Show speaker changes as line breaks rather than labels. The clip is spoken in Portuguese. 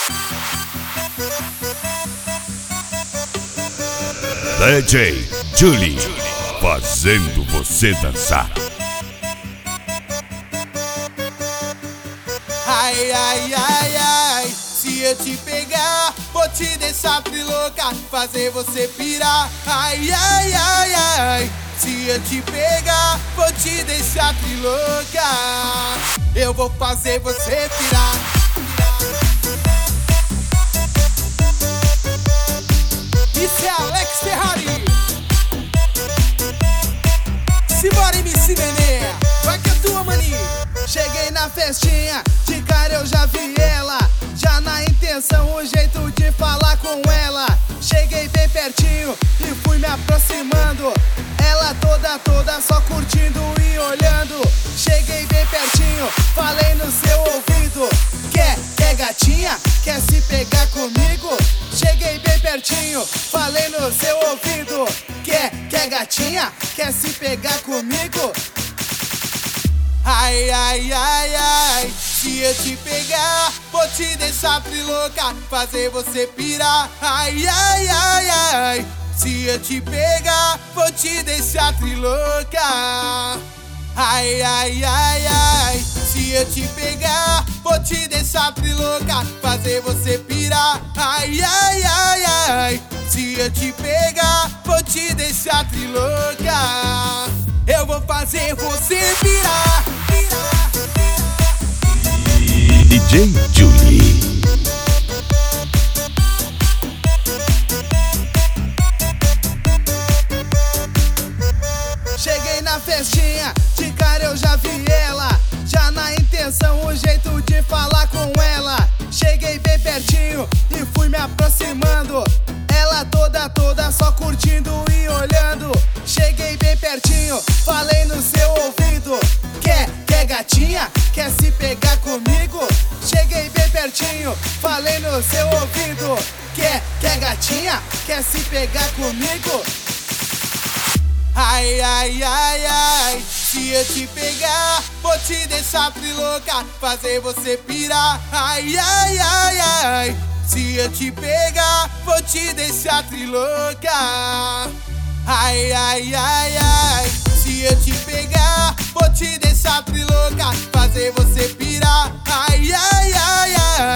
DJ Julie, fazendo você dançar.
Ai, ai, ai, ai, se eu te pegar, vou te deixar trilouca, fazer você pirar. Ai, ai, ai, ai, se eu te pegar, vou te deixar trilouca, eu vou fazer você pirar. Isso é Alex Ferrari. Simbora, MC Nenê, vai que é tua, maninho. Cheguei na festinha, de cara eu já vi ela, já na intenção, o jeito de falar com ela. Cheguei bem pertinho e fui me aproximando, ela toda só curtindo e olhando. Cheguei bem pertinho, falei no seu ouvido: Quer gatinha? Quer se pegar comigo? Cheguei bem pertinho, falei no seu ouvido: Quer gatinha? Quer se pegar comigo? Ai, ai, ai, ai, se eu te pegar, vou te deixar trilouca, fazer você pirar. Ai, ai, ai, ai, se eu te pegar, vou te deixar trilouca. Ai, ai, ai, ai, se eu te pegar, vou te deixar trilouca, fazer você pirar. Ai, ai, ai, ai, se eu te pegar, vou te deixar trilouca, eu vou fazer você pirar.
DJ Julie.
Cheguei na festinha, de cara eu já vi ela, já na intenção, o jeito de falar com ela. Cheguei bem pertinho e fui me aproximando, ela toda só curtindo e olhando. Cheguei bem pertinho, falei no seu ouvido: Quer gatinha? Quer se pegar comigo? Cheguei bem pertinho, falei no seu ouvido: Quer gatinha? Quer se pegar comigo? Ai, ai, ai, ai, se eu te pegar, vou te deixar trilouca, fazer você pirar. Ai, ai, ai, ai, se eu te pegar, vou te deixar trilouca. Ai, ai, ai, ai, se eu te pegar, vou te deixar trilouca, fazer você pirar. Ai, ai, ai, ai,